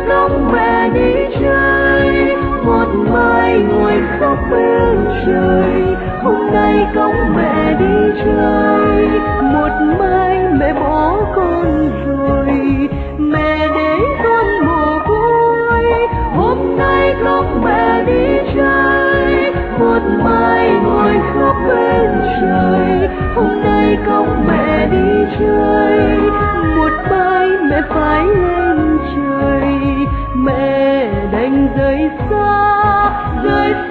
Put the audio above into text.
cõng mẹ đi chơi, một mai ngồi khóc bên trời. Hôm nay cõng mẹ đi chơi, một mai mẹ bỏ con rồi, mẹ để con mồ côi. Hôm nay cõng mẹ đi chơi, một mai ngồi khóc bên trời. Hôm nay cõng mẹ đi chơi, một mai mẹ phải lên trời. Mẹ đành rời xa